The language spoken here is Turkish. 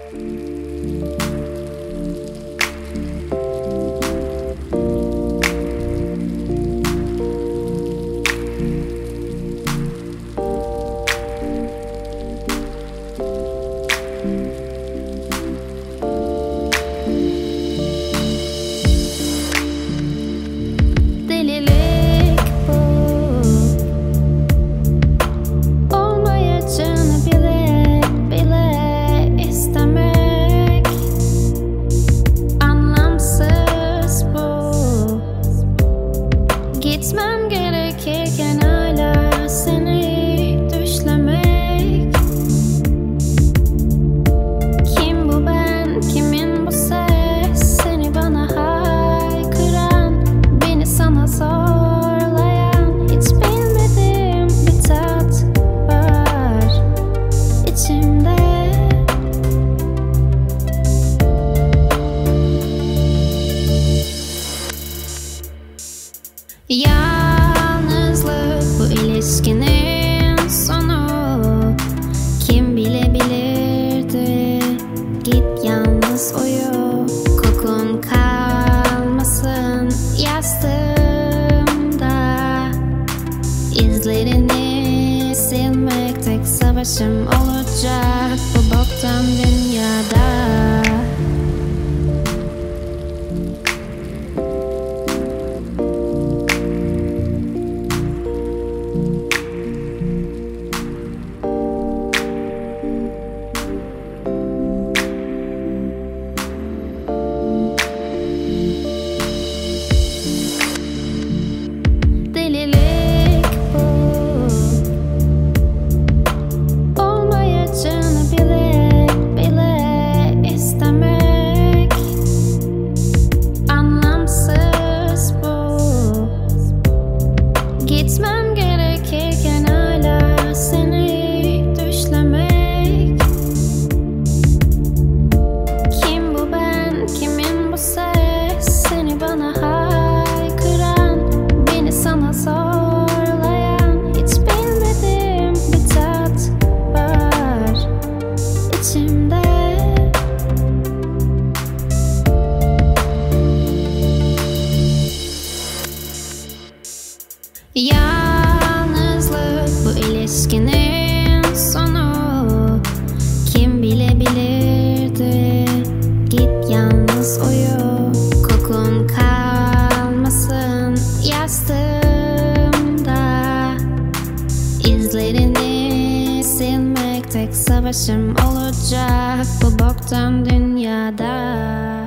Gitmem gerekirken hala seni düşlemek. Kim bu ben, kimin bu ses? Seni bana haykıran, beni sana zorlayan. Hiç bilmediğim bir tat var içimde. Yalnızlık bu ilişkinin sonu. Kim bilebilirdi? Git yalnız uyu. Kokun kalmasın yastığımda. İzlerini silmek tek savaşım olacak bu boktan dünyada. Gitmem gerekirken hala seni düşlemek. Kim bu ben, kimin bu ses? Seni bana haykıran, beni sana zorlayan. Hiç bilmediğim bir tat var içimde. Yalnızlık bu ilişkinin sonu. Kim bilebilirdi? Git yalnız uyu. Kokun kalmasın yastığımda. İzlerini silmek tek savaşım olacak bu boktan dünyada.